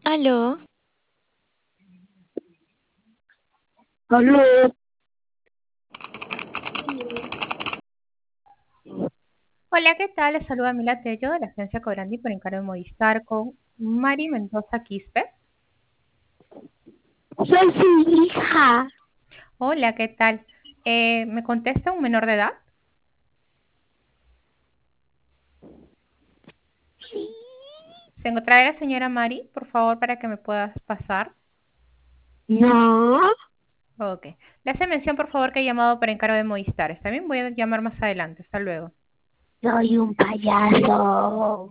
Aló, Aló, Hola, ¿qué tal? Les saluda Mila Tello de la agencia Cobrandi por encargo de Movistar con Mari Mendoza Quispe. soy su hija. Hola, ¿qué tal? ¿Me contesta un menor de edad? ¿Se encontrará la señora Mari, por favor, para que me puedas pasar? No, Ok. Le hace mención, por favor, que he llamado por encargo de Movistar. Está bien, voy a llamar más adelante. Hasta luego. soy un payaso.